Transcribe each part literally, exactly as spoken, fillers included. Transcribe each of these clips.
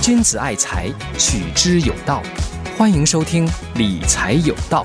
君子爱财，取之有道。欢迎收听理财有道。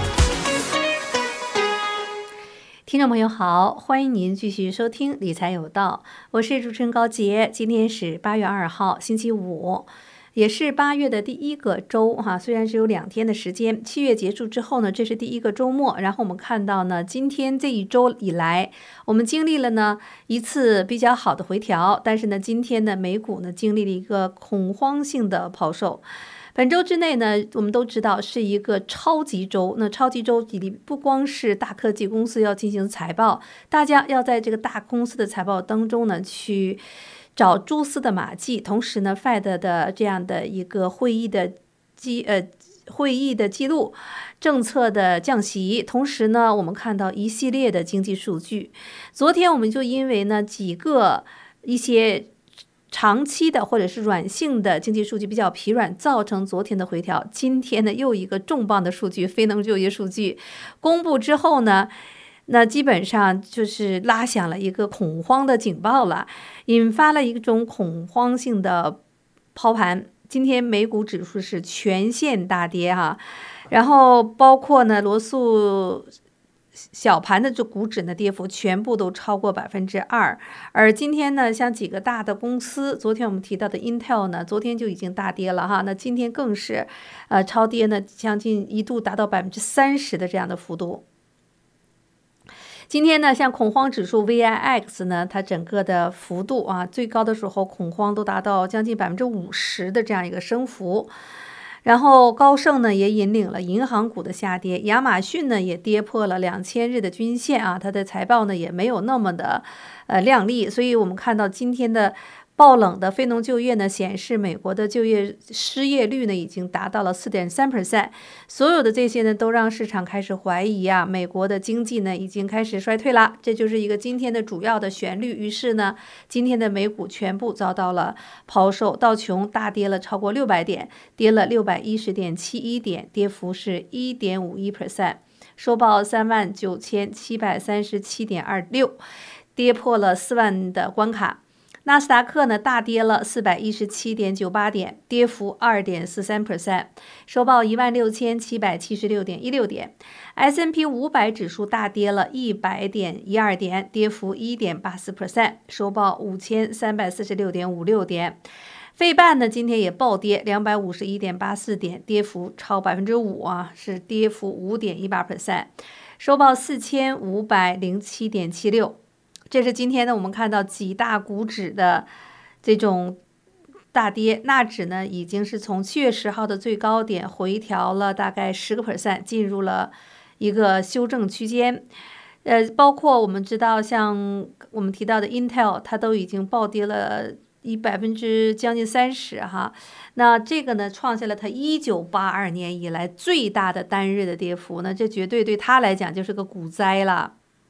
听众朋友好，欢迎您继续收听理财有道，我是主持人高杰。今天是八月二号，星期五，也是八月的第一个周哈。虽然只有两天的时间，七月结束之后呢，这是第一个周末。然后我们看到呢，今天这一周以来，我们经历了呢一次比较好的回调，但是呢，今天呢美股呢经历了一个恐慌性的抛售。本周之内呢，我们都知道是一个超级周。那超级周里不光是大科技公司要进行财报，大家要在这个大公司的财报当中呢去找蛛丝的马迹。同时呢 ，Fed 的这样的一个会议的记呃会议的记录，政策的降息，同时呢，我们看到一系列的经济数据。昨天我们就因为呢几个一些长期的或者是软性的经济数据比较疲软，造成昨天的回调。今天呢，又一个重磅的数据，非农就业数据公布之后呢，那基本上就是拉响了一个恐慌的警报了，引发了一种恐慌性的抛盘。今天美股指数是全线大跌哈，然后包括呢罗素小盘的这股指呢，跌幅全部都超过百分之二。而今天呢，像几个大的公司，昨天我们提到的 Intel 呢，昨天就已经大跌了哈，那今天更是呃超跌呢，将近一度达到百分之三十的这样的幅度。今天呢，像恐慌指数 V I X 呢，它整个的幅度啊，最高的时候恐慌都达到将近百分之五十的这样一个升幅。然后高盛呢也引领了银行股的下跌，亚马逊呢也跌破了两千日的均线啊，它的财报呢也没有那么的呃亮丽，所以我们看到今天的爆冷的非农就业呢显示美国的就业失业率呢已经达到了 百分之四点三， 所有的这些呢都让市场开始怀疑啊，美国的经济呢已经开始衰退了，这就是一个今天的主要的旋律。于是呢，今天的美股全部遭到了抛售，道琼大跌了超过六百点，跌了 六百一十点七一点，跌幅是 百分之一点五一， 收报 三万九千七百三十七点二六， 跌破了四万的关卡。纳斯达克呢大跌了 四百一十七点九八点，跌幅 百分之二点四三， 收报 一万六千七百七十六点一六点。S and P 五百指数大跌了一百点一二点，跌幅 百分之一点八四， 收报 五千三百四十六点五六点。费半呢今天也暴跌 两百五十一点八四点，跌幅超 百分之五 啊，是跌幅 百分之五点一八， 收报 四千五百零七点七六。这是今天呢，我们看到几大股指的这种大跌，纳指呢已经是从七月十号的最高点回调了大概 百分之十， 进入了一个修正区间。呃，包括我们知道，像我们提到的 Intel， 它都已经暴跌了一百分之将近三十哈。那这个呢，创下了它一九八二年以来最大的单日的跌幅，那这绝对对它来讲就是个股灾了。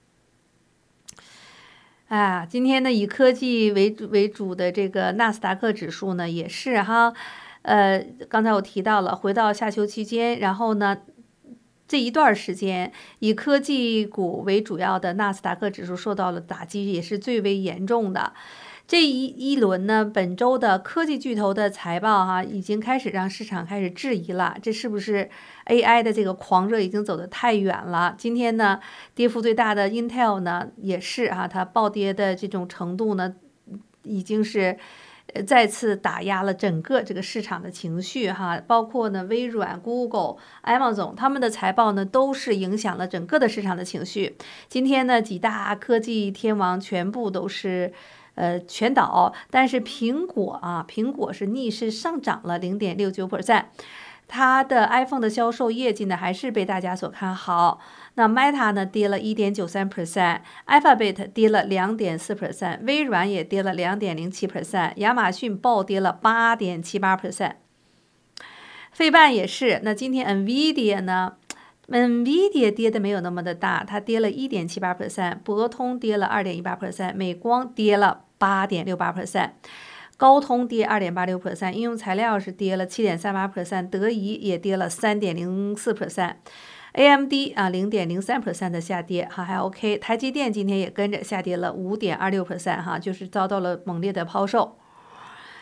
啊，今天呢，以科技为主为主的这个纳斯达克指数呢，也是哈，呃，刚才我提到了，回到下修区间，然后呢，这一段时间以科技股为主要的纳斯达克指数受到了打击，也是最为严重的。这一一轮呢，本周的科技巨头的财报哈、啊，已经开始让市场开始质疑了，这是不是 A I 的这个狂热已经走得太远了？今天呢，跌幅最大的 Intel 呢，也是啊，它暴跌的这种程度呢，已经是呃再次打压了整个这个市场的情绪哈，包括呢微软、Google、Amazon 他们的财报呢，都是影响了整个的市场的情绪。今天呢，几大科技天王全部都是。呃，全倒，但是苹果啊，苹果是逆势上涨了 百分之零点六九， 它的 iPhone 的销售业绩呢还是被大家所看好。那 Meta 呢跌了 百分之一点九三， Alphabet 跌了 百分之二点四， 微软也跌了 百分之二点零七， 亚马逊暴跌了 百分之八点七八。费半也是，那今天 Nvidia 呢？Nvidia 跌的没有那么的大，它跌了 百分之一点七八， 博通跌了 百分之二点一八， 美光跌了 百分之八点六八， 高通跌 百分之二点八六， 应用材料是跌了 百分之七点三八， 德仪也跌了 百分之三点零四， A M D 啊 百分之零点零三 的下跌哈，还 OK。台积电今天也跟着下跌了 百分之五点二六 哈，就是遭到了猛烈的抛售。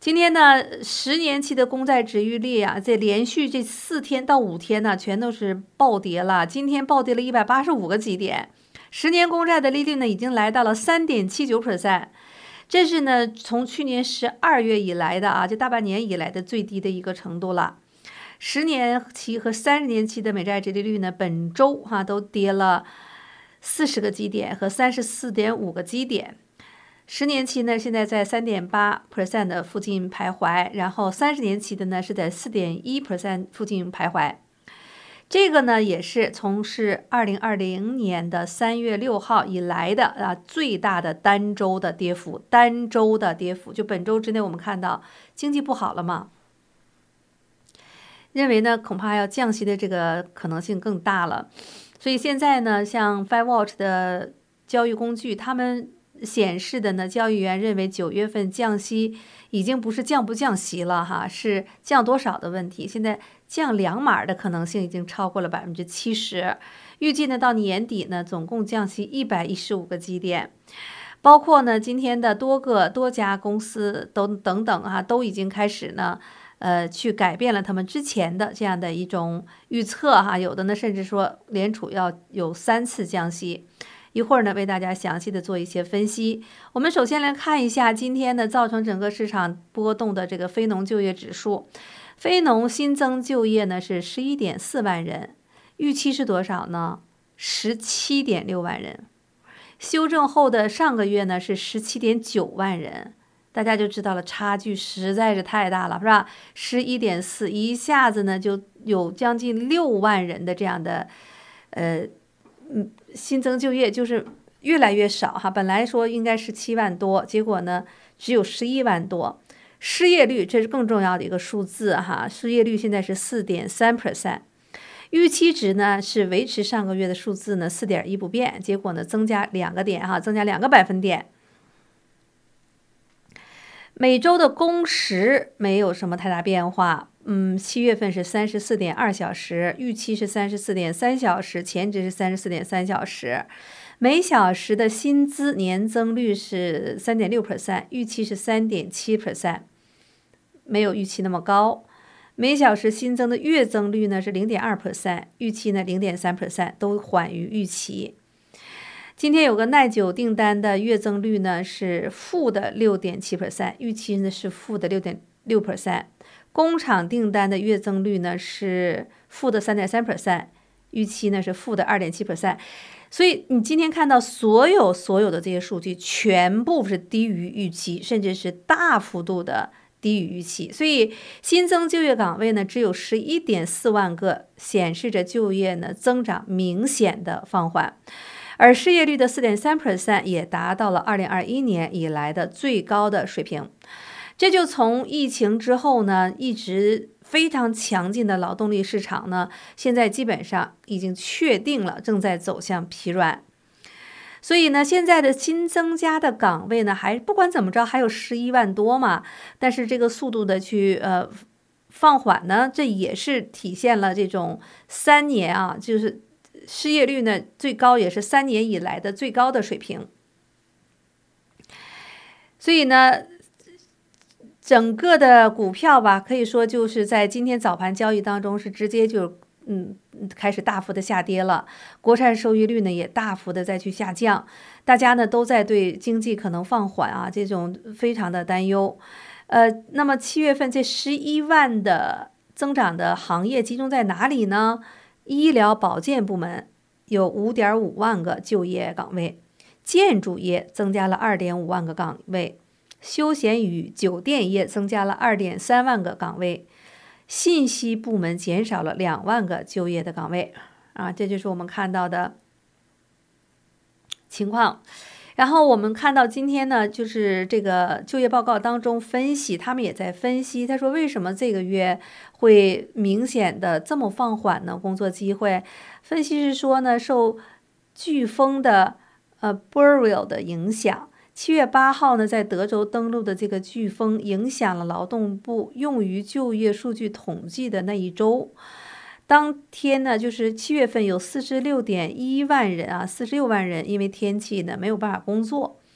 今天呢，十年期的公债殖利率啊，在连续这四天到五天呢，全都是暴跌了。今天暴跌了一百八十五个基点，十年公债的利率呢，已经来到了三点七九 percent， 这是呢从去年十二月以来的啊，这大半年以来的最低的一个程度了。十年期和三十年期的美债殖利率呢，本周哈、啊、都跌了四十个基点和三十四点五个基点。十年期呢，现在在 三点八 percent 的附近徘徊，然后三十年期的呢是在 四点一 percent 附近徘徊。这个呢也是从是二零二零年的三月六号以来的啊最大的单周的跌幅，单周的跌幅，就本周之内我们看到经济不好了嘛，认为呢恐怕要降息的这个可能性更大了，所以现在呢，像 FedWatch 的交易工具，他们显示的呢，交易员认为九月份降息已经不是降不降息了哈，是降多少的问题。现在降两码的可能性已经超过了百分之七十，预计呢到年底呢，总共降息一百一十五个基点，包括呢今天的多个多家公司都等等啊，都已经开始呢，呃，去改变了他们之前的这样的一种预测哈，有的呢甚至说联储要有三次降息。一会儿呢，为大家详细的做一些分析。我们首先来看一下今天呢，造成整个市场波动的这个非农就业指数。非农新增就业呢是十一点四万人，预期是多少呢？十七点六万人。修正后的上个月呢是十七点九万人，大家就知道了，差距实在是太大了，是吧？十一点四，一下子呢就有将近六万人的这样的，呃。嗯，新增就业就是越来越少哈，本来说应该是七万多，结果呢只有十一万多。失业率这是更重要的一个数字哈，失业率现在是 四点三 percent， 预期值呢是维持上个月的数字呢 四点一 不变，结果呢增加两个点哈，增加两个百分点。每周的工时没有什么太大变化。嗯，七月份是三十四点二小时，预期是三十四点三小时，前值是三十四点三小时。每小时的薪资年增率是 三点六 percent， 预期是 三点七 percent， 没有预期那么高。每小时新增的月增率呢是 零点二 percent， 预期呢 零点三 percent， 都缓于预期。今天有个耐久订单的月增率呢是负的 六点七 percent， 预期呢是负的 六点六 percent。工厂订单的月增率呢是负的 三点三 percent， 预期呢是负的 二点七 percent。 所以你今天看到所有所有的这些数据全部是低于预期，甚至是大幅度的低于预期。所以新增就业岗位呢只有 十一点四万个，显示着就业呢增长明显的放缓。而失业率的 四点三 percent 也达到了二零二一年以来的最高的水平。这就从疫情之后呢，一直非常强劲的劳动力市场呢，现在基本上已经确定了正在走向疲软。所以呢，现在的新增加的岗位呢，还不管怎么着还有十一万多嘛，但是这个速度的去呃放缓呢，这也是体现了这种三年啊，就是失业率呢最高也是三年以来的最高的水平。所以呢，整个的股票吧，可以说就是在今天早盘交易当中是直接就嗯开始大幅的下跌了，国债收益率呢也大幅的再去下降，大家呢都在对经济可能放缓啊这种非常的担忧。呃，那么七月份这十一万的增长的行业集中在哪里呢？医疗保健部门有 五点五万个就业岗位，建筑业增加了 二点五万个岗位。休闲与酒店业增加了 二点三万个岗位，信息部门减少了两万个就业的岗位啊，这就是我们看到的情况。然后我们看到今天呢，就是这个就业报告当中分析，他们也在分析，他说为什么这个月会明显的这么放缓呢？工作机会分析是说呢，受飓风的呃 Beryl 的影响。七月八号呢，在德州登陆的这个飓风影响了劳动部用于就业数据统计的那一周。当天呢，就是七月份有四十六点一万人啊，四十六万人因为天气呢没有办法工作。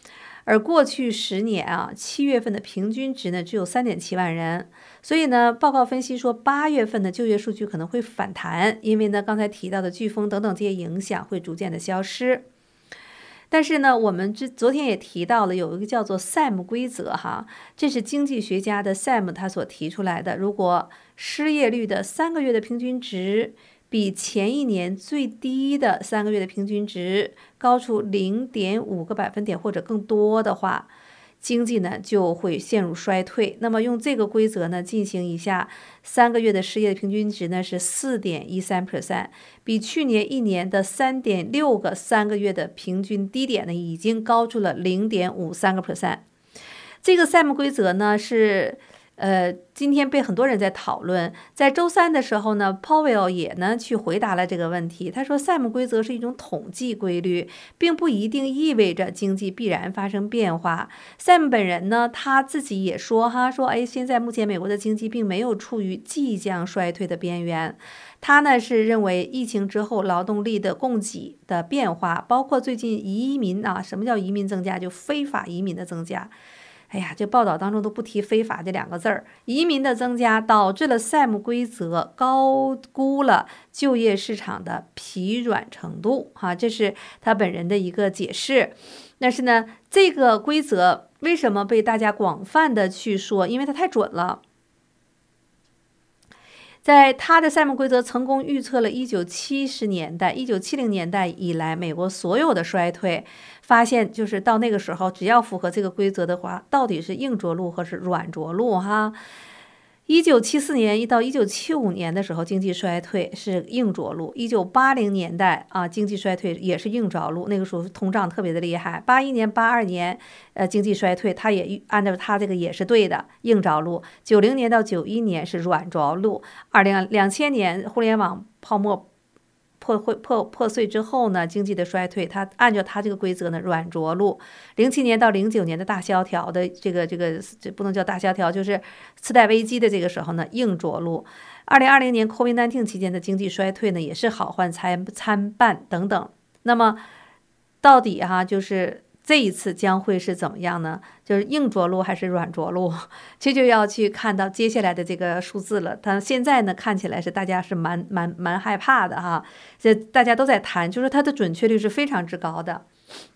而过去十年啊，七月份的平均值呢只有 三点七万人，所以呢，报告分析说八月份的就业数据可能会反弹，因为呢刚才提到的飓风等等这些影响会逐渐的消失。但是呢，我们之昨天也提到了有一个叫做 S A M 规则哈，这是经济学家的 S A M 他所提出来的。如果失业率的三个月的平均值比前一年最低的三个月的平均值高出 零点五个百分点或者更多的话，经济呢就会陷入衰退。那么用这个规则呢进行一下，三个月的失业平均值呢是 四点一三 percent， 比去年一年的 三点六个三个月的平均低点呢已经高出了 零点五三个 percent。 这个 S A M 规则呢是呃，今天被很多人在讨论。在周三的时候呢 Powell 也呢去回答了这个问题。他说 S A M 规则是一种统计规律，并不一定意味着经济必然发生变化。 S A M 本人呢他自己也说哈，说哎，现在目前美国的经济并没有处于即将衰退的边缘。他呢是认为疫情之后劳动力的供给的变化，包括最近移民啊，什么叫移民增加？就非法移民的增加。哎呀，这报道当中都不提非法这两个字儿。移民的增加导致了 S A M 规则高估了就业市场的疲软程度，哈，这是他本人的一个解释。但是呢，这个规则为什么被大家广泛的去说？因为它太准了。在他的 S A M 规则成功预测了一九七零年代、一九七零年代以来美国所有的衰退，发现就是到那个时候，只要符合这个规则的话，到底是硬着陆或是软着陆哈。一九七四年到一九七五年的时候，经济衰退是硬着陆；一九八零年代啊，经济衰退也是硬着陆，那个时候通胀特别的厉害。八一年、八二年，呃，经济衰退，它也按照它这个也是对的，硬着陆。九零年到九一年是软着陆。二零两千年互联网泡沫破会破破碎之后呢，经济的衰退，它按照它这个规则呢软着陆。零七年到零九年的大萧条的这个这个这不能叫大萧条，就是次贷危机的这个时候呢硬着陆。二零二零年 COVID 十九 期间的经济衰退呢也是好坏参参半等等。那么到底哈、啊、就是这一次将会是怎么样呢？就是硬着陆还是软着陆？这就要去看到接下来的这个数字了。它现在呢看起来是大家是蛮蛮蛮害怕的哈，这大家都在谈，就是它的准确率是非常之高的。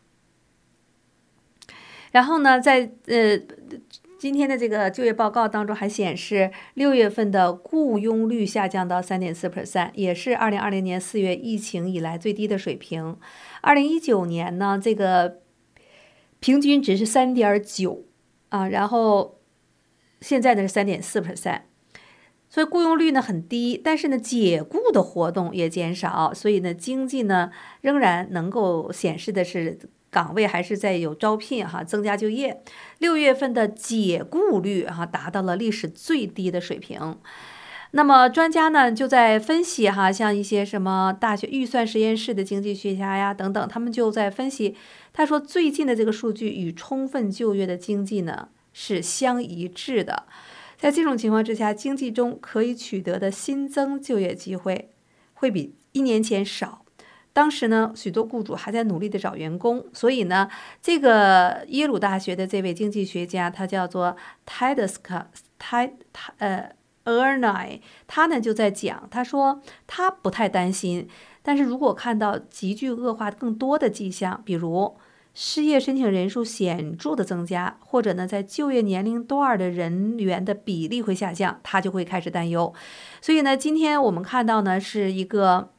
然后呢，在呃今天的这个就业报告当中还显示，六月份的雇佣率下降到 三点四 percent， 也是二零二零年四月疫情以来最低的水平。二零一九年呢，这个平均值是 三点九 啊，然后现在呢是 三点四 percent， 所以雇佣率呢很低，但是呢解雇的活动也减少，所以呢经济呢仍然能够显示的是岗位还是在有招聘哈，增加就业。六月份的解雇率哈达到了历史最低的水平。那么专家呢就在分析哈，像一些什么大学预算实验室的经济学家呀等等，他们就在分析，他说最近的这个数据与充分就业的经济呢是相一致的。在这种情况之下，经济中可以取得的新增就业机会会比一年前少。当时呢，许多雇主还在努力的找员工，所以呢，这个耶鲁大学的这位经济学家，他叫做 Tedesca 泰呃 Ernie， 他呢就在讲，他说他不太担心，但是如果看到急剧恶化更多的迹象，比如失业申请人数显著的增加，或者呢在就业年龄段的人员的比例会下降，他就会开始担忧。所以呢，今天我们看到呢是一个。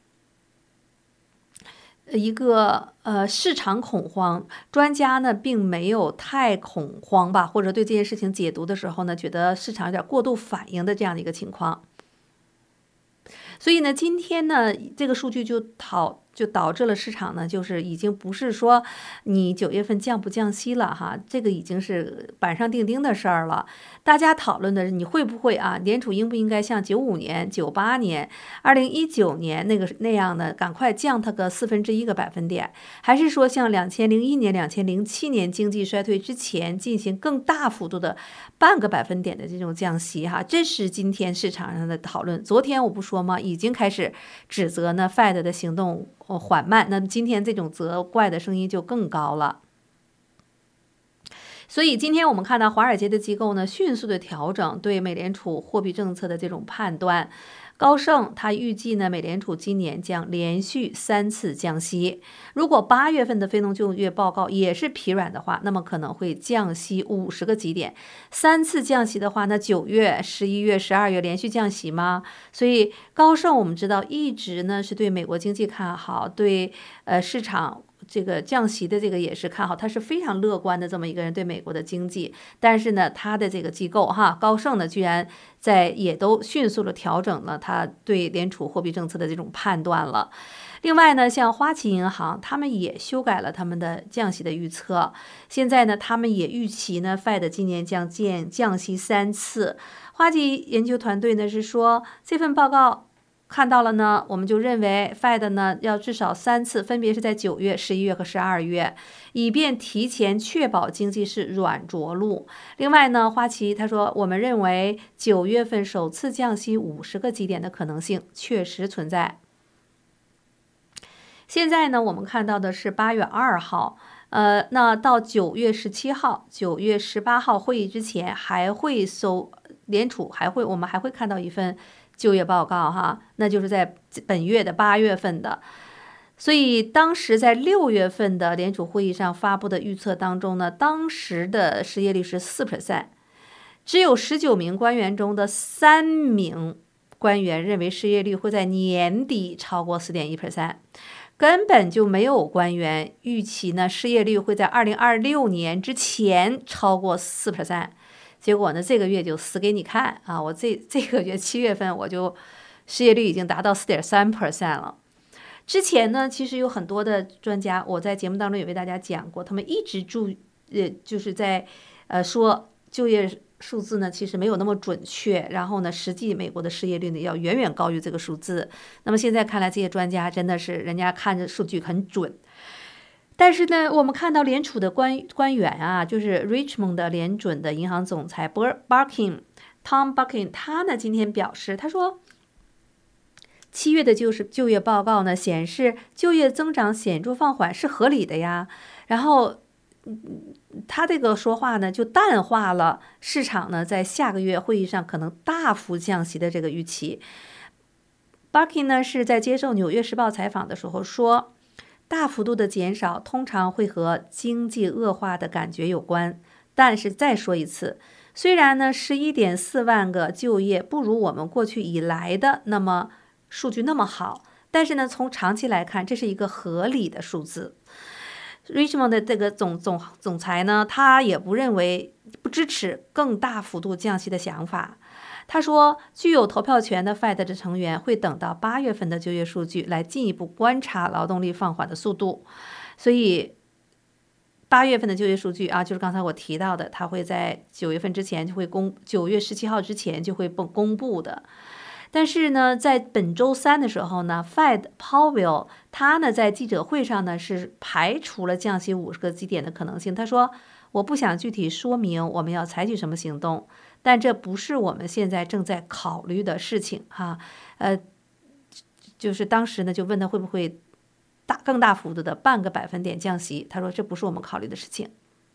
一个呃市场恐慌，专家呢并没有太恐慌吧，或者对这件事情解读的时候呢，觉得市场有点过度反应的这样的一个情况。所以呢，今天呢这个数据就讨就导致了市场呢，就是已经不是说你九月份降不降息了哈，这个已经是板上钉钉的事儿了。大家讨论的是你会不会啊，联储应不应该像九五年、九八年、二零一九年那个那样的，赶快降它个四分之一个百分点，还是说像两千零一年、两千零七年经济衰退之前进行更大幅度的半个百分点的这种降息哈？这是今天市场上的讨论。昨天我不说吗？已经开始指责呢 Fed 的行动缓慢，那么今天这种责怪的声音就更高了。 所以今天我们看到华尔街的机构呢，迅速的调整对美联储货币政策的这种判断。高盛他预计呢，美联储今年将连续三次降息。如果八月份的非农就业报告也是疲软的话，那么可能会降息五十个基点。三次降息的话，那九月、十一月、十二月连续降息吗？所以高盛我们知道一直呢是对美国经济看好，对呃市场。这个降息的这个也是看好，他是非常乐观的这么一个人对美国的经济，但是呢，他的这个机构哈高盛呢，居然在也都迅速的调整了他对联储货币政策的这种判断了。另外呢，像花旗银行，他们也修改了他们的降息的预测，现在呢，他们也预期呢 ，Fed 今年将见降息三次。花旗研究团队呢是说这份报告。看到了呢，我们就认为 Fed 呢要至少三次，分别是在九月、十一月和十二月，以便提前确保经济是软着陆。另外呢，花旗他说，我们认为九月份首次降息五十个基点的可能性确实存在。现在呢，我们看到的是八月二号，呃，那到九月十七号、九月十八号会议之前，还会收联储还会，我们还会看到一份。就业报告哈，那就是在本月的八月份的，所以当时在六月份的联储会议上发布的预测当中呢，当时的失业率是 百分之四， 只有十九名官员中的三名官员认为失业率会在年底超过 百分之四点一， 根本就没有官员预期呢失业率会在二零二六年之前超过 百分之四。结果呢，这个月就死给你看啊！我这这个月七月份我就失业率已经达到 百分之四点三 了。之前呢，其实有很多的专家，我在节目当中也为大家讲过，他们一直注呃就是在呃说就业数字呢其实没有那么准确，然后呢，实际美国的失业率呢要远远高于这个数字。那么现在看来，这些专家真的是人家看着数据很准。但是呢，我们看到联储的官官员啊，就是 Richmond 的联准的银行总裁 Barkin Tom Barkin， 他呢今天表示，他说，七月的就是就业报告呢显示就业增长显著放缓是合理的呀。然后，他这个说话呢就淡化了市场呢在下个月会议上可能大幅降息的这个预期。Barkin 呢是在接受《纽约时报》采访的时候说。大幅度的减少通常会和经济恶化的感觉有关，但是再说一次，虽然呢 十一点四万个就业不如我们过去以来的那么数据那么好，但是呢从长期来看，这是一个合理的数字。Richmond 的这个总总总裁呢，他也不认为不支持更大幅度降息的想法。他说，具有投票权的 Fed 的成员会等到八月份的就业数据来进一步观察劳动力放缓的速度。所以，八月份的就业数据啊，就是刚才我提到的，他会在九月份之前就会公，九月十七号之前就会公布的。但是呢，在本周三的时候呢 ，Fed Powell 他呢在记者会上呢是排除了降息五十个基点的可能性。他说，我不想具体说明我们要采取什么行动。但这不是我们现在正在考虑的事情哈，呃，就是当时呢就问他会不会大更大幅度的半个百分点降息，他说这不是我们考虑的事情。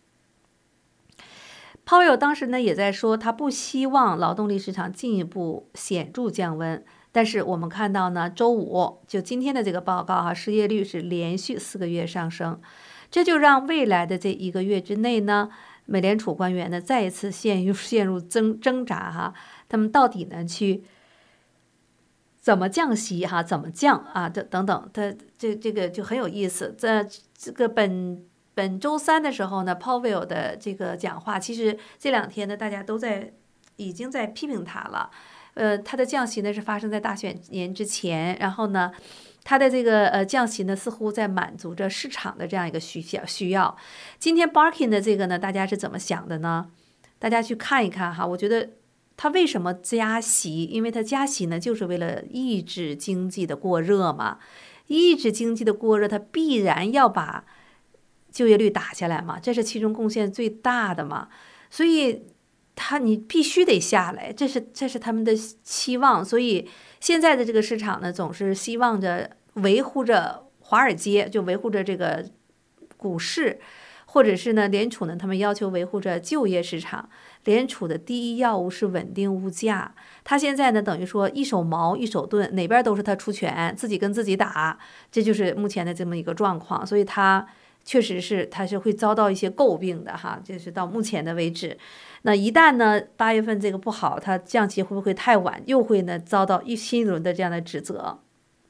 鲍威尔当时呢也在说，他不希望劳动力市场进一步显著降温，但是我们看到呢，周五就今天的这个报告哈，失业率是连续四个月上升，这就让未来的这一个月之内呢。美联储官员呢，再一次陷入陷入挣挣扎哈，他们到底呢去怎么降息哈，怎么降啊，这等等，它这这个就很有意思。在这个本本周三的时候呢 ，Powell 的这个讲话，其实这两天呢，大家都在已经在批评他了。呃，他的降息呢是发生在大选年之前，然后呢。它的这个呃降息呢，似乎在满足着市场的这样一个需要需要。今天 Barkin 的这个呢，大家是怎么想的呢？大家去看一看哈，我觉得他为什么加息？因为他加息呢，就是为了抑制经济的过热嘛。抑制经济的过热，它必然要把就业率打下来嘛，这是其中贡献最大的嘛。所以他你必须得下来，这是这是他们的期望。所以现在的这个市场呢，总是希望着维护着华尔街，就维护着这个股市， 或者是呢，联储呢，他们要求维护着就业市场。联储的第一要务是稳定物价，他现在呢，等于说一手矛一手盾，哪边都是他出拳，自己跟自己打，这就是目前的这么一个状况。所以他确实是他是会遭到一些诟病的哈，这是到目前的为止。那一旦呢八月份这个不好，它降息会不会太晚，又会呢遭到一新一轮的这样的指责。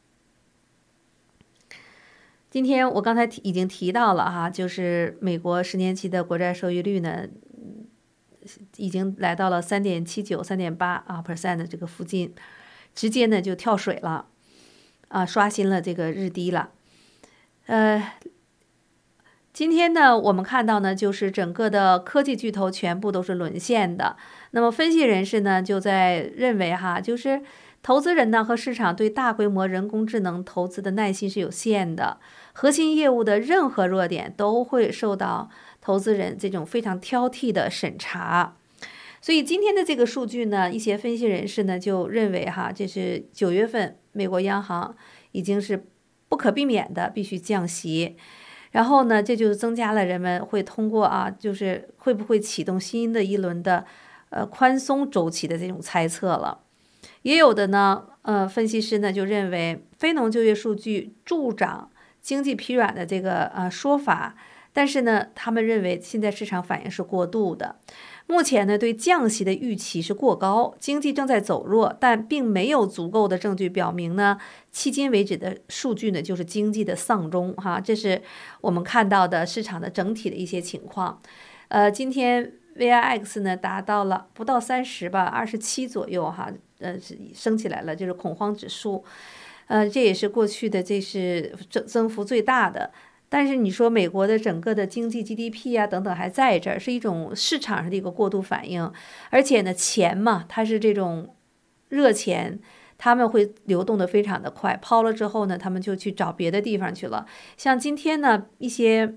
今天我刚才已经提到了哈，就是美国十年期的国债收益率呢，已经来到了三点七九、三点八啊 percent 的这个附近，直接呢就跳水了，啊，刷新了这个日低了。呃，今天呢，我们看到呢，就是整个的科技巨头全部都是沦陷的。那么分析人士呢，就在认为哈，就是投资人呢和市场对大规模人工智能投资的耐心是有限的，核心业务的任何弱点都会受到投资人这种非常挑剔的审查。所以今天的这个数据呢，一些分析人士呢就认为哈，这是九月份美国央行已经是不可避免的必须降息。然后呢，这就增加了人们会通过啊，就是会不会启动新的一轮的呃宽松周期的这种猜测了。也有的呢，呃，分析师呢就认为非农就业数据助长经济疲软的这个呃说法，但是呢，他们认为现在市场反应是过度的。目前呢，对降息的预期是过高，经济正在走弱，但并没有足够的证据表明呢，迄今为止的数据呢就是经济的丧钟哈，这是我们看到的市场的整体的一些情况。呃，今天 V I X 呢达到了不到三十吧，二十七左右哈，呃，升起来了，就是恐慌指数，呃，这也是过去的这是增增幅最大的。但是你说美国的整个的经济 G D P 啊等等还在这儿，是一种市场上的一个过度反应，而且呢钱嘛，它是这种热钱，他们会流动的非常的快，抛了之后呢，他们就去找别的地方去了。像今天呢一些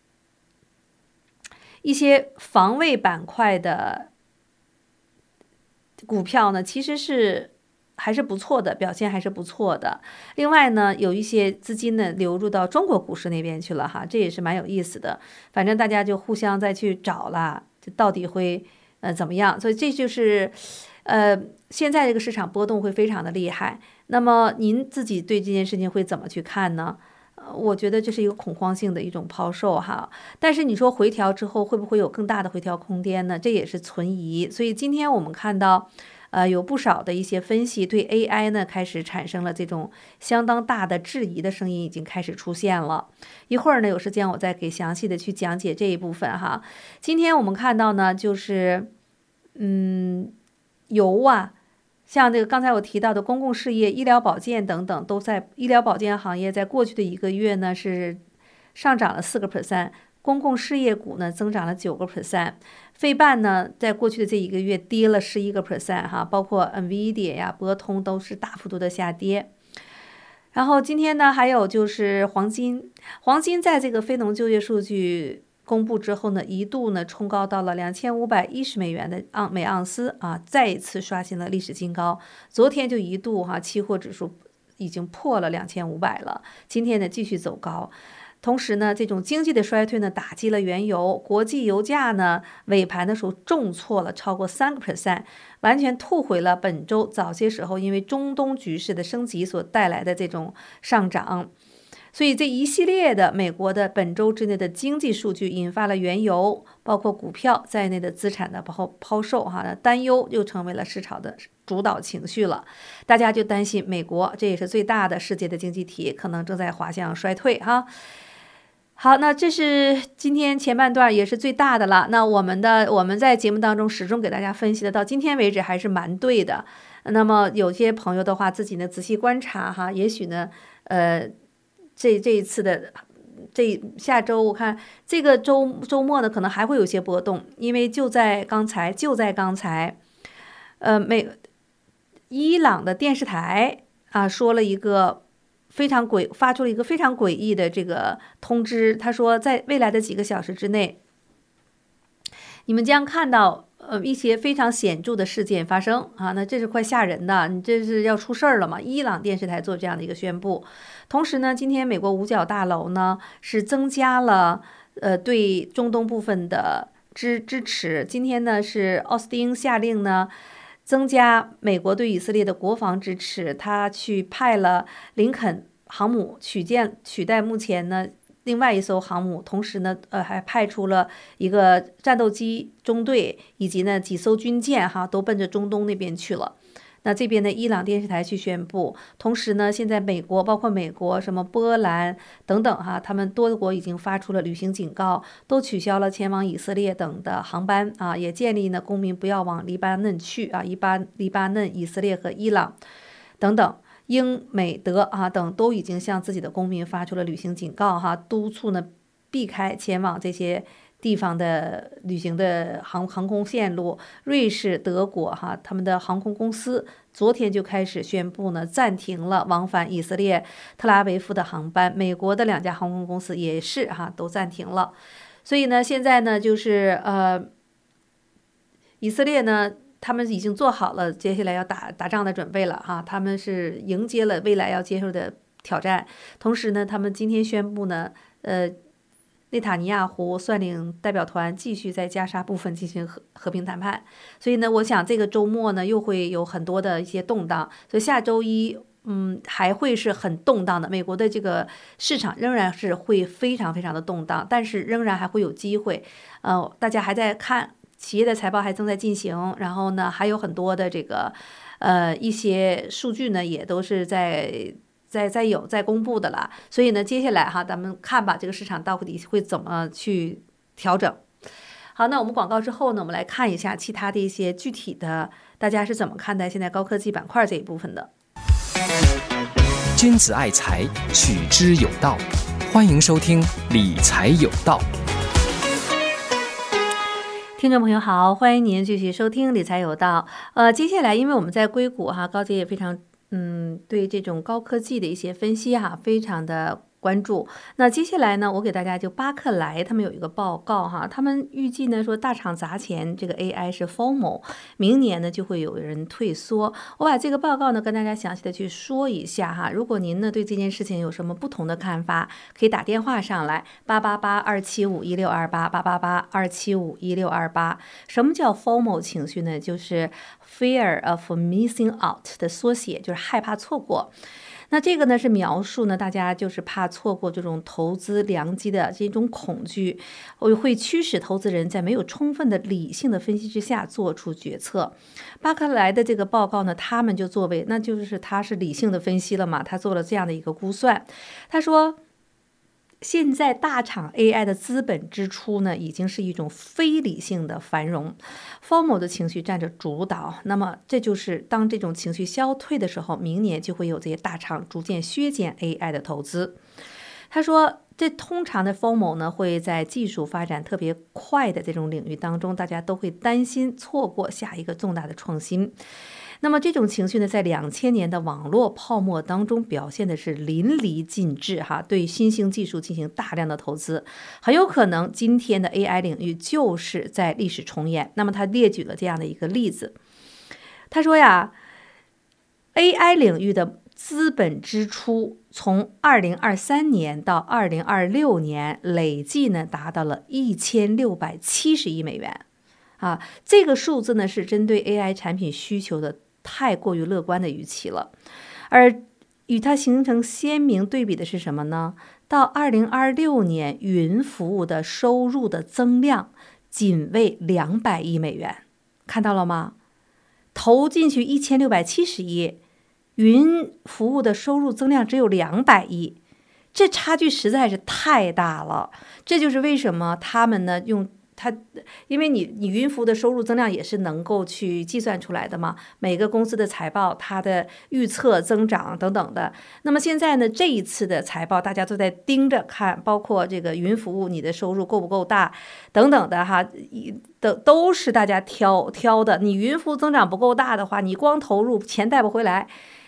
一些防卫板块的股票呢，其实是还是不错的，表现还是不错的。另外呢，有一些资金呢流入到中国股市那边去了哈，这也是蛮有意思的。反正大家就互相再去找了，这到底会呃怎么样？所以这就是呃现在这个市场波动会非常的厉害。那么您自己对这件事情会怎么去看呢？呃，我觉得这是一个恐慌性的一种抛售哈。但是你说回调之后会不会有更大的回调空间呢？这也是存疑。所以今天我们看到。呃，有不少的一些分析对 A I 呢开始产生了这种相当大的质疑的声音已经开始出现了。一会儿呢有时间我再给详细的去讲解这一部分哈。今天我们看到呢就是嗯油啊，像这个刚才我提到的公共事业、医疗保健等等，都在医疗保健行业在过去的一个月呢是上涨了四个 percent。公共事业股呢增长了九个 percent， 费半呢在过去的这一个月跌了十一个 percent 哈，包括 Nvidia 呀、博通都是大幅度的下跌。然后今天呢还有就是黄金，黄金在这个非农就业数据公布之后呢，一度呢冲高到了两千五百一十美元的盎每盎司啊，再一次刷新了历史新高。昨天就一度哈，期货指数已经破了两千五百了，今天呢继续走高。同时呢，这种经济的衰退呢，打击了原油，国际油价呢尾盘的时候重挫了超过三个 percent， 完全吐回了本周早些时候因为中东局势的升级所带来的这种上涨。所以这一系列的美国的本周之内的经济数据，引发了原油包括股票在内的资产的抛抛售哈，担忧又成为了市场的主导情绪了。大家就担心美国，这也是最大的世界的经济体，可能正在滑向衰退哈。好，那这是今天前半段也是最大的了。那我们的我们在节目当中始终给大家分析的，到今天为止还是蛮对的。那么有些朋友的话，自己呢仔细观察哈，也许呢，呃，这这一次的这下周，我看这个周周末呢，可能还会有些波动，因为就在刚才，就在刚才，呃，美伊朗的电视台啊说了一个。非常诡发出了一个非常诡异的这个通知，他说在未来的几个小时之内，你们将看到呃一些非常显著的事件发生啊，那这是快吓人的，你这是要出事儿了吗？伊朗电视台做这样的一个宣布。同时呢，今天美国五角大楼呢是增加了呃对中东部分的支支持。今天呢是奥斯汀下令呢增加美国对以色列的国防支持，他去派了林肯航母取建取代目前呢另外一艘航母，同时呢，呃，还派出了一个战斗机中队，以及呢几艘军舰，哈，都奔着中东那边去了。那这边的伊朗电视台去宣布，同时呢，现在美国包括美国、什么波兰等等，哈，他们多国已经发出了旅行警告，都取消了前往以色列等的航班啊，也建议呢公民不要往黎巴嫩去啊，黎巴黎巴嫩、以色列和伊朗等等。英美德啊等都已经向自己的公民发出了旅行警告哈，督促呢避开前往这些地方的旅行的航航空线路。瑞士、德国哈他们的航空公司昨天就开始宣布呢暂停了往返以色列特拉维夫的航班，美国的两家航空公司也是哈都暂停了。所以呢现在呢就是呃以色列呢。他们已经做好了接下来要打打仗的准备了哈，他们是迎接了未来要接受的挑战。同时呢，他们今天宣布呢，呃，内塔尼亚胡率领代表团继续在加沙部分进行和和平谈判。所以呢，我想这个周末呢又会有很多的一些动荡，所以下周一嗯还会是很动荡的。美国的这个市场仍然是会非常非常的动荡，但是仍然还会有机会。呃，大家还在看。企业的财报还正在进行，然后呢，还有很多的这个，呃，一些数据呢，也都是在在在有在公布的了。所以呢，接下来哈，咱们看吧，这个市场到底会怎么去调整。好，那我们广告之后呢，我们来看一下其他的一些具体的，大家是怎么看待现在高科技板块这一部分的。 君子爱财，取之有道。欢迎收听理财有道。 听众朋友好，欢迎您继续收听理财有道。呃，接下来因为我们在硅谷哈，高姐也非常嗯对这种高科技的一些分析哈，非常的关注。那接下来呢，我给大家就巴克莱他们有一个报告哈，他们预计呢说大厂砸钱，这个 A I 是 F O M O， 明年呢就会有人退缩。我把这个报告呢跟大家详细的去说一下哈。如果您呢对这件事情有什么不同的看法，可以打电话上来八八八二七五一六二八八八八二七五一六二八。什么叫 F O M O 情绪呢？就是 Fear of Missing Out 的缩写，就是害怕错过。那这个呢是描述呢，大家就是怕错过这种投资良机的这种恐惧，会驱使投资人在没有充分的理性的分析之下做出决策。巴克莱的这个报告呢，他们就作为，那就是他是理性的分析了嘛，他做了这样的一个估算，他说。现在大厂 A I 的资本支出呢，已经是一种非理性的繁荣 ，F O M O 的情绪占着主导。那么，这就是当这种情绪消退的时候，明年就会有这些大厂逐渐削减 A I 的投资。他说，这通常的 F O M O 呢，会在技术发展特别快的这种领域当中，大家都会担心错过下一个重大的创新。那么这种情绪呢，在两千年的网络泡沫当中表现的是淋漓尽致哈，对新兴技术进行大量的投资，很有可能今天的 A I 领域就是在历史重演。那么他列举了这样的一个例子，他说呀 ，A I 领域的资本支出从二零二三年到二零二六年累计呢达到了一千六百七十亿美元啊，这个数字呢是针对 A I 产品需求的。太过于乐观的预期了，而与它形成鲜明对比的是什么呢？到二零二六年，云服务的收入的增量仅为两百亿美元，看到了吗？投进去一千六百七十亿，云服务的收入增量只有两百亿，这差距实在是太大了。这就是为什么他们呢用。它，因为你你云服务的收入增量也是能够去计算出来的嘛，每个公司的财报它的预测增长等等的。那么现在呢，这一次的财报大家都在盯着看，包括这个云服务你的收入够不够大等等的哈，的都是大家挑挑的。你云服务增长不够大的话，你光投入钱带不回来。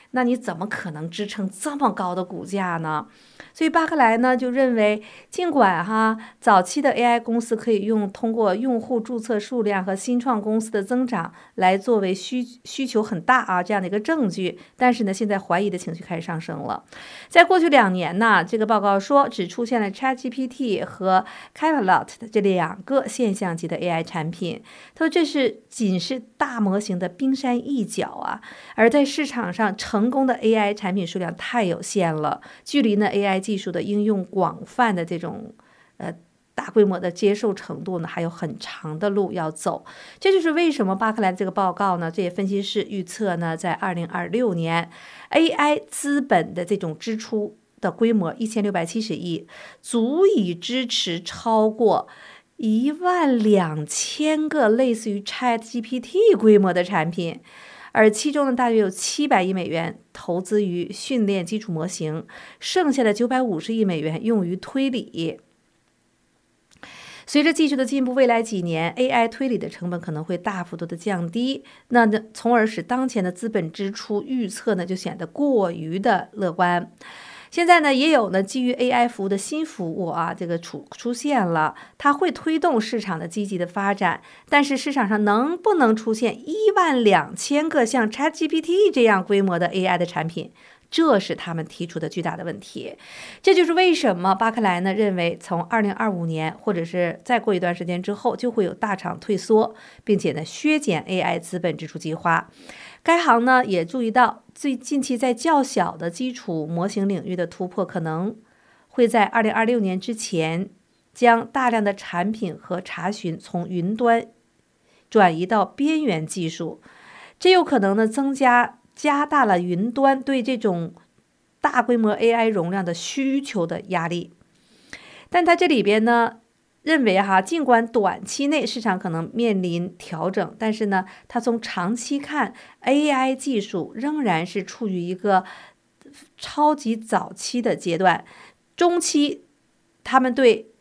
那你怎么可能支撑这么高的股价呢？所以巴克莱呢就认为，尽管哈早期的 A I 公司可以用通过用户注册数量和新创公司的增长来作为需需求很大啊这样的一个证据，但是呢，现在怀疑的情绪开始上升了。在过去两年呢，这个报告说只出现了 ChatGPT 和 Copilot 的这两个现象级的 A I 产品。他说这是仅是大模型的冰山一角啊，而在市场上成功的 A I 产品数量太有限了，距离呢 A I 技术的应用广泛的这种呃大规模的接受程度呢，还有很长的路要走。这就是为什么巴克莱的这个报告呢，这些分析师预测呢，在二零二六年 A I 资本的这种支出的规模一千六百七十亿，足以支持超过一万两千个类似于 ChatGPT 规模的产品。而其中呢，大约有七百亿美元投资于训练基础模型，剩下的九百五十亿美元用于推理。随着技术的进步，未来几年 A I 推理的成本可能会大幅度的降低，那从而使当前的资本支出预测呢就显得过于的乐观。现在呢，也有呢基于 A I 服务的新服务啊，这个出出现了，它会推动市场的积极的发展。但是市场上能不能出现一万两千个像 ChatGPT 这样规模的 A I 的产品，这是他们提出的巨大的问题。这就是为什么巴克莱呢认为，从二零二五年或者是再过一段时间之后，就会有大厂退缩，并且呢削减 A I 资本支出计划。该行呢也注意到，最近期在较小的基础模型领域的突破，可能会在二零二六年之前将大量的产品和查询从云端转移到边缘技术。这有可能呢增加加大了云端对这种大规模 A I 容量的需求的压力。但它这里边呢认为哈，尽管短期内市场可能面临调整，但是呢，它从长期看 ，A I 技术仍然是处于一个超级早期的阶段。中期，他们对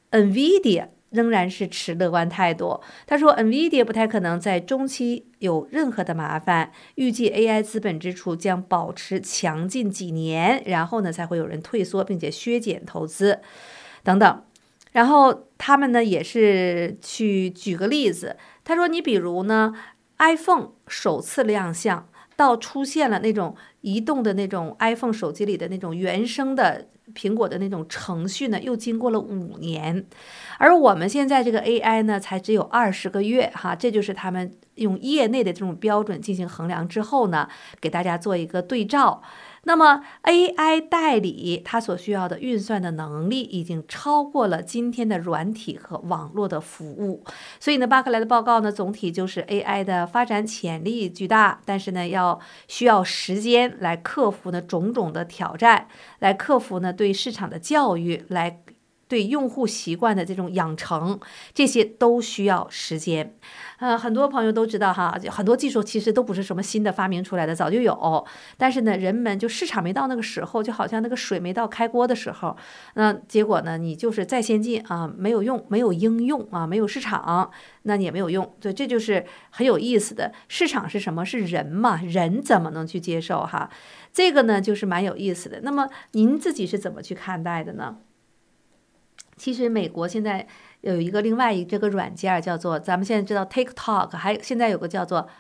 NVIDIA 仍然是持乐观态度。他说 ，NVIDIA 不太可能在中期有任何的麻烦，预计 A I 资本支出将保持强劲几年，然后呢才会有人退缩，并且削减投资等等。然后他们呢也是去举个例子，他说你比如呢 iPhone 首次亮相到出现了那种移动的那种 iPhone 手机里的那种原生的苹果的那种程序呢，又经过了五年，而我们现在这个 A I 呢才只有二十个月哈，这就是他们用业内的这种标准进行衡量之后呢，给大家做一个对照。那么 A I 代理它所需要的运算的能力已经超过了今天的软体和网络的服务，所以呢，巴克莱的报告呢，总体就是 A I 的发展潜力巨大，但是呢，要需要时间来克服呢种种的挑战，来克服呢对市场的教育，来对用户习惯的这种养成，这些都需要时间。呃，很多朋友都知道哈，很多技术其实都不是什么新的发明出来的，早就有。但是呢，人们就市场没到那个时候，就好像那个水没到开锅的时候，那结果呢，你就是再先进啊，没有用，没有应用啊，没有市场，那你也没有用。所以这就是很有意思的。市场是什么？是人嘛？人怎么能去接受哈？这个呢，就是蛮有意思的。那么您自己是怎么去看待的呢？其实美国现在有一个另外一这个软件叫做，咱们现在知道 TikTok， 还现在有个叫做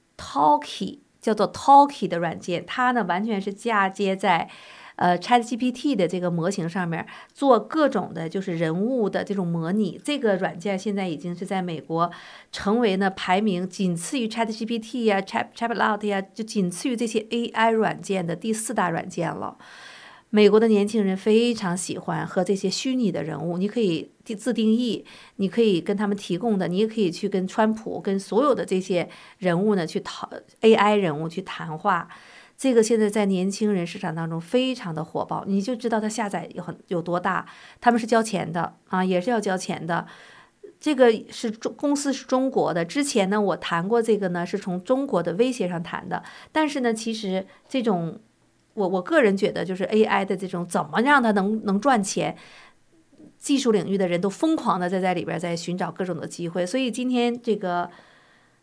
Talkie， 叫做 Talkie 的软件，它呢完全是嫁接在呃 ChatGPT 的这个模型上面，做各种的就是人物的这种模拟。这个软件现在已经是在美国成为呢排名仅次于 ChatGPT 呀、Chat Chatbot 呀，就仅次于这些 A I 软件的第四大软件了。美国的年轻人非常喜欢和这些虚拟的人物，你可以自定义，你可以跟他们提供的，你也可以去跟川普、跟所有的这些人物呢去讨 A I 人物去谈话。这个现在在年轻人市场当中非常的火爆，你就知道它下载有很有多大。他们是交钱的啊，也是要交钱的。这个是中公司是中国的，之前呢我谈过这个呢是从中国的威胁上谈的，但是呢其实这种。我我个人觉得，就是 A I 的这种怎么让它能能赚钱，技术领域的人都疯狂的在在里边在寻找各种的机会。所以今天这个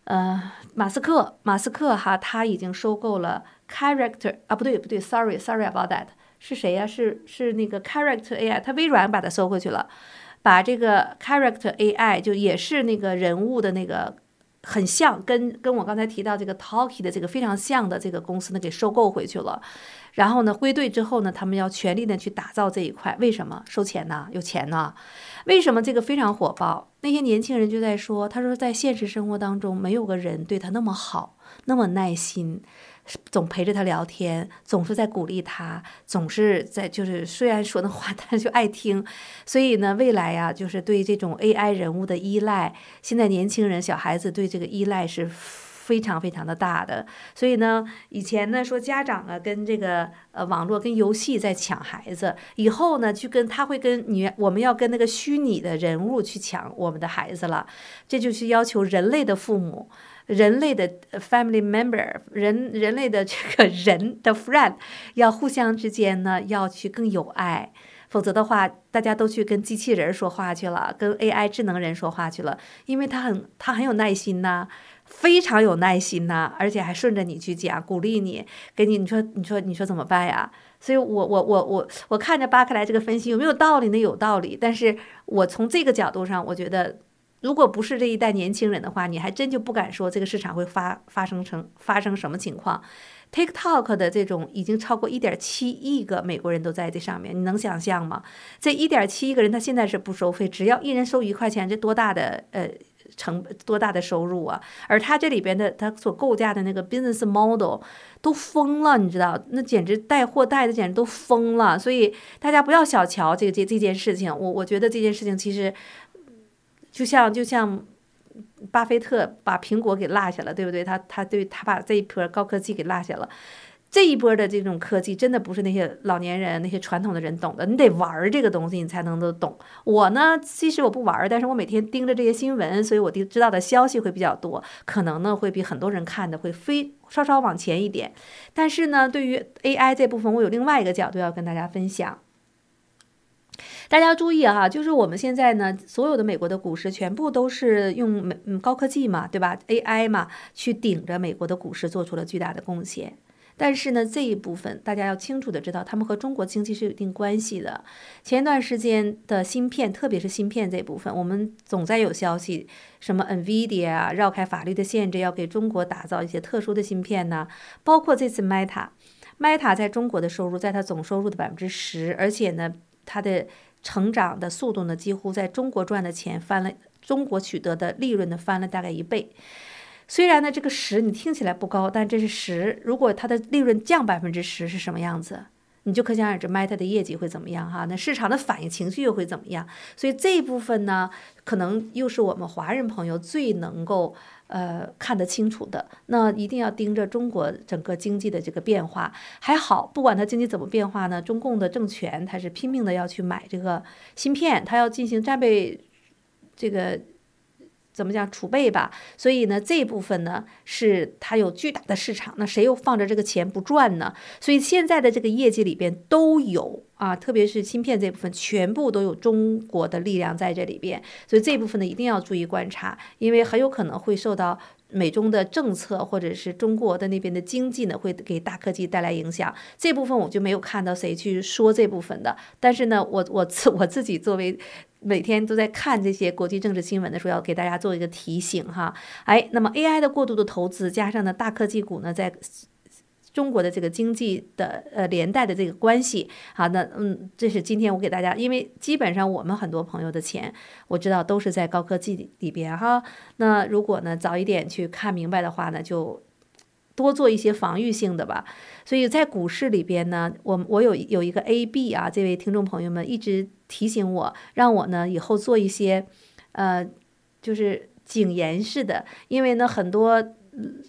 呃，马斯克，马斯克哈，他已经收购了 Character 啊，不对不对，sorry，sorry about that，是谁呀、啊？是是那个 Character A I，他微软把它收回去了，把这个 Character A I 就也是那个人物的那个。很像，跟跟我刚才提到这个 Talkie 的这个非常像的这个公司呢，给收购回去了。然后呢，归队之后呢，他们要全力的去打造这一块。为什么？收钱呢？有钱呢？为什么这个非常火爆？那些年轻人就在说，他说在现实生活当中，没有个人对他那么好，那么耐心。总陪着他聊天，总是在鼓励他，总是在就是虽然说的话，但是就爱听。所以呢，未来呀、啊，就是对这种 A I 人物的依赖，现在年轻人、小孩子对这个依赖是非常非常的大的。所以呢，以前呢说家长啊跟这个呃网络跟游戏在抢孩子，以后呢去跟他会跟你我们要跟那个虚拟的人物去抢我们的孩子了，这就是要求人类的父母。人类的 family member， 人人类的这个人的 friend， 要互相之间呢要去更有爱，否则的话，大家都去跟机器人说话去了，跟 A I 智能人说话去了，因为他很他很有耐心呐、啊，非常有耐心呐、啊，而且还顺着你去讲，鼓励你，给你你说你说你说怎么办呀？所以我我我我我看着巴克莱这个分析有没有道理呢？有道理，但是我从这个角度上，我觉得。如果不是这一代年轻人的话，你还真就不敢说这个市场会发发生成发生什么情况。TikTok 的这种已经超过一点七亿个美国人都在这上面，你能想象吗？这一点七亿个人，他现在是不收费，只要一人收一块钱，这多大的呃成多大的收入啊！而他这里边的他所构架的那个 business model 都疯了，你知道，那简直带货带的简直都疯了。所以大家不要小瞧这个这这件事情，我我觉得这件事情其实。就像就像巴菲特把苹果给落下了，对不对？他他对他把这一波高科技给落下了，这一波的这种科技真的不是那些老年人、那些传统的人懂的，你得玩这个东西，你才能都懂。我呢，其实我不玩，但是我每天盯着这些新闻，所以我知道的消息会比较多，可能呢会比很多人看的会非稍稍往前一点。但是呢，对于 A I 这部分，我有另外一个角度要跟大家分享。大家注意哈，就是我们现在呢，所有的美国的股市全部都是用美嗯高科技嘛，对吧 ？A I 嘛，去顶着美国的股市做出了巨大的贡献。但是呢，这一部分大家要清楚的知道，他们和中国经济是有一定关系的。前一段时间的芯片，特别是芯片这部分，我们总在有消息，什么 NVIDIA 啊，绕开法律的限制，要给中国打造一些特殊的芯片呢，包括这次 Meta，Meta 在中国的收入在它总收入的百分之十，而且呢，它的成长的速度呢，几乎在中国赚的钱翻了，中国取得的利润呢翻了大概一倍。虽然呢这个十你听起来不高，但这是十，如果它的利润降百分之十是什么样子？你就可想而知 Meta 的业绩会怎么样哈？那市场的反应情绪又会怎么样？所以这一部分呢，可能又是我们华人朋友最能够呃看得清楚的。那一定要盯着中国整个经济的这个变化。还好，不管它经济怎么变化呢，中共的政权它是拼命的要去买这个芯片，它要进行战备这个。怎么讲储备吧？所以呢，这一部分呢是它有巨大的市场，那谁又放着这个钱不赚呢？所以现在的这个业绩里边都有啊，特别是芯片这部分，全部都有中国的力量在这里边。所以这一部分呢一定要注意观察，因为很有可能会受到美中的政策或者是中国的那边的经济呢会给大科技带来影响。这部分我就没有看到谁去说这部分的，但是呢，我我自我自己作为。每天都在看这些国际政治新闻的时候，要给大家做一个提醒哈。哎，那么 A I 的过度的投资，加上呢大科技股呢，在中国的这个经济的呃连带的这个关系，好，那嗯，这是今天我给大家，因为基本上我们很多朋友的钱，我知道都是在高科技里边哈。那如果呢早一点去看明白的话呢，就。多做一些防御性的吧，所以在股市里边呢，我我有有一个 A B 啊，这位听众朋友们一直提醒我，让我呢以后做一些，呃，就是警言式的，因为呢很多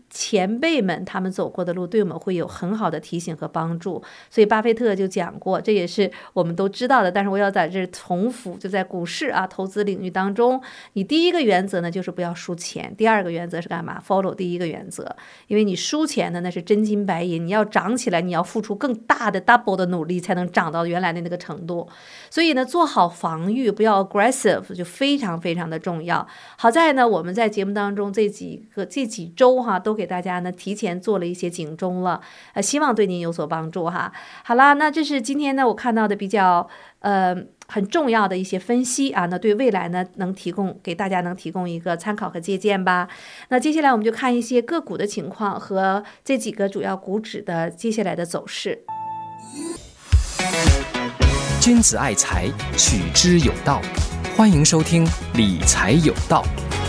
前辈们他们走过的路对我们会有很好的提醒和帮助，所以巴菲特就讲过，这也是我们都知道的，但是我要在这重复，就在股市啊投资领域当中，你第一个原则呢就是不要输钱，第二个原则是干嘛 follow 第一个原则，因为你输钱呢那是真金白银，你要涨起来你要付出更大的 double 的努力才能涨到原来的那个程度，所以呢做好防御，不要 aggressive 就非常非常的重要。好在呢我们在节目当中这几个这几周哈都给大家呢提前做了一些警钟了，呃，希望对您有所帮助哈。好啦，那这是今天呢我看到的比较呃很重要的一些分析啊，那对未来呢能提供给大家能提供一个参考和借鉴吧。那接下来我们就看一些个股的情况和这几个主要股指的接下来的走势。 君子爱财，取之有道。欢迎收听理财有道。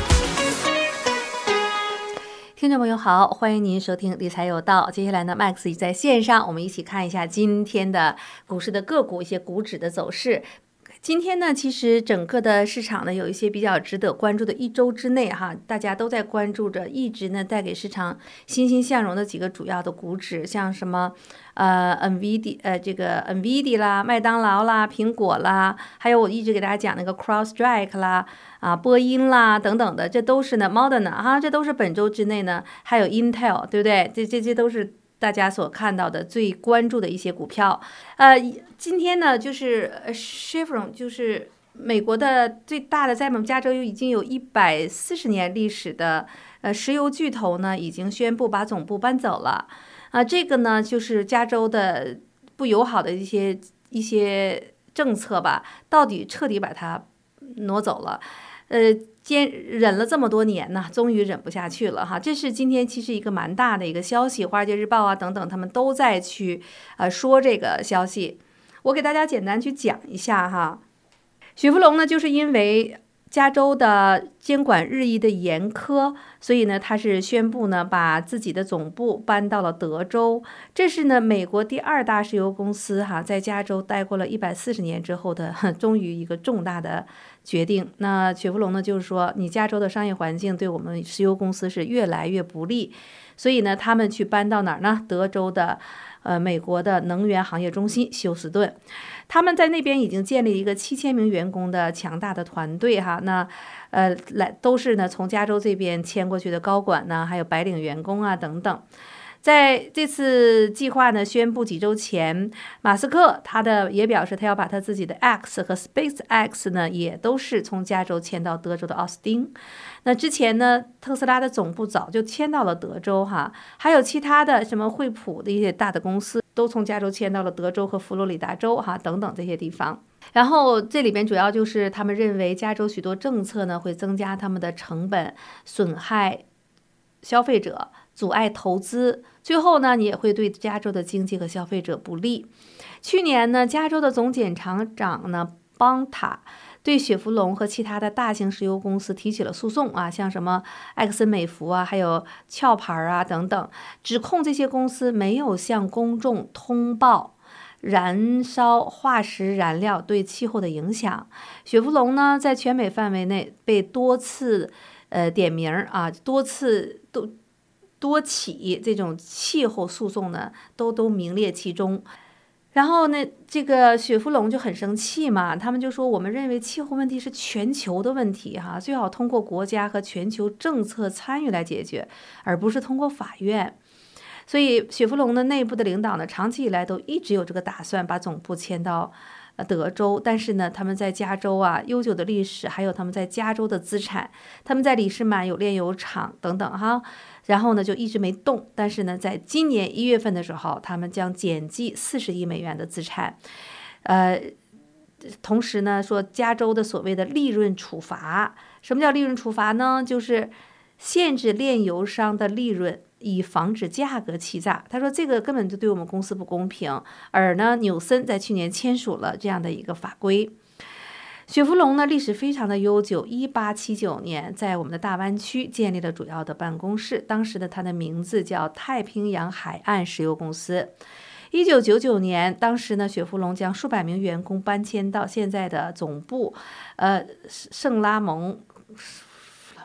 听众朋友好，欢迎您收听理财有道。接下来呢 Max 在线上，我们一起看一下今天的股市的个股一些股指的走势。今天呢其实整个的市场呢有一些比较值得关注的，一周之内哈大家都在关注着一直呢带给市场欣欣向荣的几个主要的股指，像什么呃 NVIDIA 呃这个 NVIDIA 啦，麦当劳啦，苹果啦，还有我一直给大家讲那个 CrowdStrike 啦啊波音啦等等的，这都是呢 Moderna 哈，这都是本周之内呢，还有 Intel 对不对，这这这都是大家所看到的最关注的一些股票。呃，今天呢，就是 Chevron， 就是美国的最大的，在我们加州已经有一百四十年历史的呃石油巨头呢，已经宣布把总部搬走了。啊、呃，这个呢，就是加州的不友好的一些一些政策吧，到底彻底把它挪走了。呃，坚忍了这么多年呢，终于忍不下去了哈。这是今天其实一个蛮大的一个消息，《华尔街日报》啊等等，他们都在去呃说这个消息。我给大家简单去讲一下哈。雪佛龙呢，就是因为加州的监管日益的严苛，所以呢，他是宣布呢把自己的总部搬到了德州。这是呢美国第二大石油公司哈，在加州待过了一百四十年之后的终于一个重大的决定。那雪佛龙呢就是说，你加州的商业环境对我们石油公司是越来越不利，所以呢他们去搬到哪儿呢？德州的呃美国的能源行业中心休斯顿。他们在那边已经建立一个七千名员工的强大的团队哈，那呃来都是呢从加州这边迁过去的高管呢，还有白领员工啊等等。在这次计划呢宣布几周前，马斯克他的也表示他要把他自己的 X 和 SpaceX 呢也都是从加州迁到德州的奥斯汀。那之前呢特斯拉的总部早就迁到了德州哈，还有其他的什么惠普的一些大的公司都从加州迁到了德州和佛罗里达州哈等等这些地方。然后这里边主要就是他们认为加州许多政策呢会增加他们的成本，损害消费者，阻碍投资，最后呢也会对加州的经济和消费者不利。去年呢加州的总检察长呢邦塔对雪佛龙和其他的大型石油公司提起了诉讼啊，像什么埃克森美孚啊，还有壳牌啊等等，指控这些公司没有向公众通报燃烧化石燃料对气候的影响。雪佛龙呢在全美范围内被多次呃点名啊，多次都多起这种气候诉讼呢都都名列其中。然后呢，这个雪佛龙就很生气嘛，他们就说，我们认为气候问题是全球的问题哈，最好通过国家和全球政策参与来解决，而不是通过法院。所以雪佛龙的内部的领导呢，长期以来都一直有这个打算，把总部迁到德州，但是呢，他们在加州啊悠久的历史，还有他们在加州的资产，他们在里士满有炼油厂等等哈，然后呢就一直没动。但是呢，在今年一月份的时候，他们将减记四十亿美元的资产，呃，同时呢说加州的所谓的利润处罚，什么叫利润处罚呢？就是限制炼油商的利润，以防止价格欺诈。他说这个根本就对我们公司不公平，而呢纽森在去年签署了这样的一个法规。雪佛龙呢历史非常的悠久，一八七九年在我们的大湾区建立了主要的办公室，当时的它的名字叫太平洋海岸石油公司。一九九九年，当时呢雪佛龙将数百名员工搬迁到现在的总部，呃圣拉蒙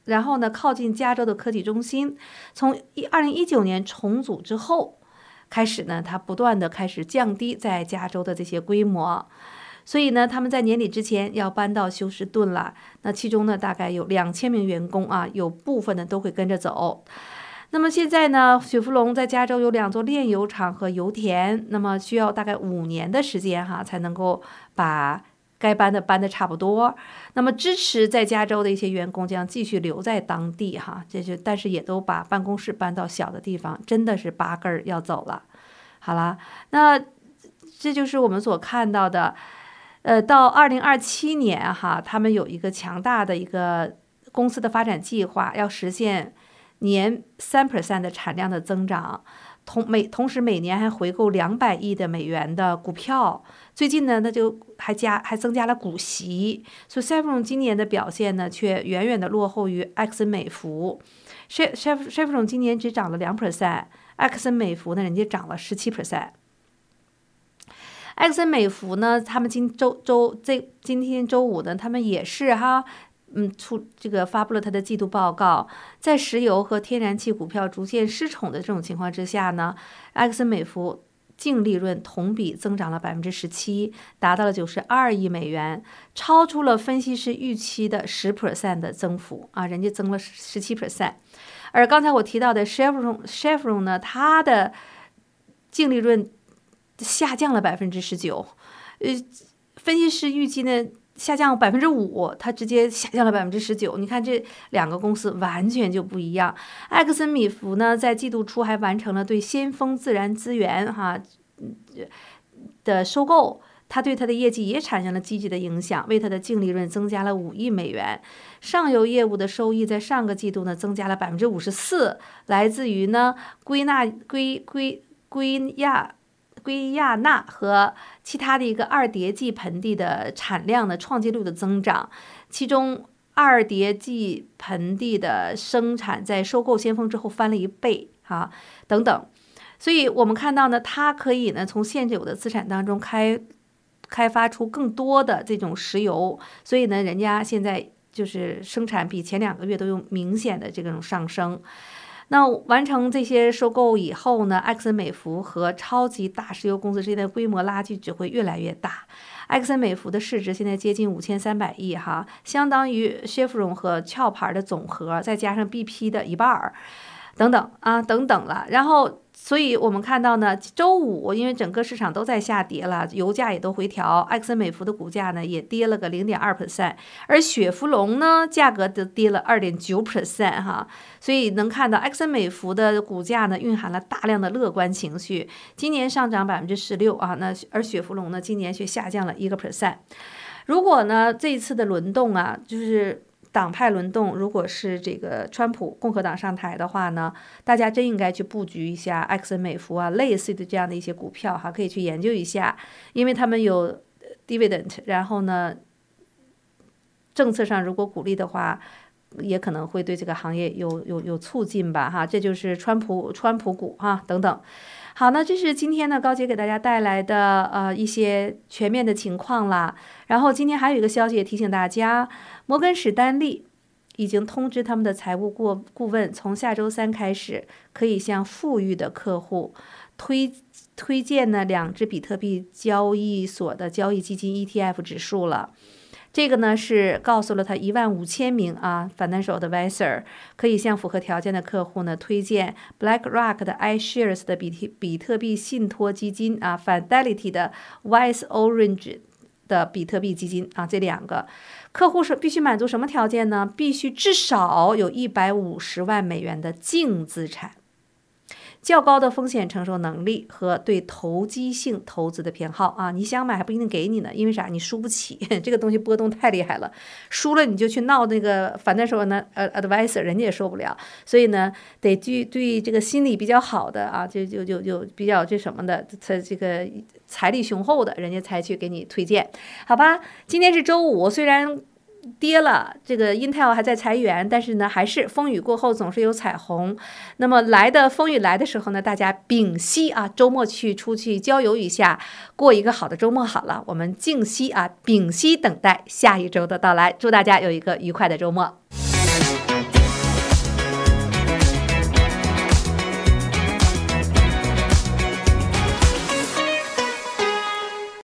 然后呢靠近加州的科技中心。从二零一九年重组之后开始呢，它不断的开始降低在加州的这些规模。所以呢，他们在年底之前要搬到休斯顿了。那其中呢，大概有两千名员工啊，有部分呢都会跟着走。那么现在呢，雪佛龙在加州有两座炼油厂和油田，那么需要大概五年的时间哈，才能够把该搬的搬的差不多。那么支持在加州的一些员工将继续留在当地哈，这是但是也都把办公室搬到小的地方，真的是八根儿要走了。好了，那这就是我们所看到的。呃，到二零二七年哈，他们有一个强大的一个公司的发展计划，要实现年三 percent 的产量的增长，同每同时每年还回购两百亿的美元的股票。最近呢，那就还加还增加了股息，所以 Chevron 今年的表现呢，却远远的落后于埃克森美孚。Chevron 今年只涨了两 percent， 埃克森美孚呢，人家涨了十七 percent。埃克森美孚呢，他们今周周这今天周五呢，他们也是哈，嗯，出这个发布了他的季度报告。在石油和天然气股票逐渐失宠的这种情况之下呢，埃克森美孚净利润同比增长了百分之十七，达到了九十二亿美元，超出了分析师预期的十 percent 的增幅啊，人家增了十七 percent。而刚才我提到的 Chevron Chevron 呢，它的净利润下降了百分之十九，呃，分析师预计呢下降百分之五，它直接下降了百分之十九。你看这两个公司完全就不一样。埃克森美孚呢，在季度初还完成了对先锋自然资源哈的收购，它对它的业绩也产生了积极的影响，为它的净利润增加了五亿美元。上游业务的收益在上个季度呢增加了百分之五十四，来自于呢归纳归归归亚。圭亚那和其他的一个二叠纪盆地的产量的创纪录的增长，其中二叠纪盆地的生产在收购先锋之后翻了一倍啊，等等。所以我们看到呢，它可以呢从现有的资产当中开开发出更多的这种石油，所以呢，人家现在就是生产比前两个月都有明显的这种上升。那完成这些收购以后呢，埃克森美孚和超级大石油公司之间的规模拉距只会越来越大。埃克森美孚的市值现在接近五千三百亿哈，相当于 Chevron 和壳牌的总和，再加上 B P 的一半儿，等等啊，等等了。然后，所以我们看到呢，周五因为整个市场都在下跌了，油价也都回调，埃克森美孚的股价呢也跌了个零点二 percent， 而雪佛龙呢价格都跌了二点九 percent 哈，所以能看到埃克森美孚的股价呢蕴含了大量的乐观情绪，今年上涨百分之十六啊，那而雪佛龙呢今年却下降了一个 percent。如果呢这一次的轮动啊，就是党派轮动，如果是这个川普共和党上台的话呢，大家真应该去布局一下埃克森美孚啊，类似的这样的一些股票哈，可以去研究一下，因为他们有 dividend， 然后呢，政策上如果鼓励的话，也可能会对这个行业有有有促进吧哈，这就是川普川普股哈等等。好，那这是今天呢高姐给大家带来的呃一些全面的情况啦。然后今天还有一个消息也提醒大家，摩根史丹利已经通知他们的财务顾顾问，从下周三开始可以向富裕的客户推推荐呢两只比特币交易所的交易基金 E T F 指数了。这个呢是告诉了他一万五千名啊 financial advisor 可以向符合条件的客户呢推荐 BlackRock 的 iShares 的比特比特币信托基金啊 Fidelity 的 Wise Orange 的比特币基金啊，这两个客户是必须满足什么条件呢？必须至少有一百五十万美元的净资产，较高的风险承受能力和对投机性投资的偏好啊，你想买还不一定给你呢，因为啥？你输不起，这个东西波动太厉害了，输了你就去闹那个反正说呢呃 advisor， 人家也受不了，所以呢得对对这个心理比较好的啊，就就就就比较这什么的，他这个财力雄厚的人家才去给你推荐，好吧？今天是周五，虽然跌了，这个 Intel 还在裁员，但是呢，还是风雨过后总是有彩虹。那么来的风雨来的时候呢，大家屏息啊，周末去出去郊游一下，过一个好的周末好了。我们静息啊，屏息等待下一周的到来。祝大家有一个愉快的周末。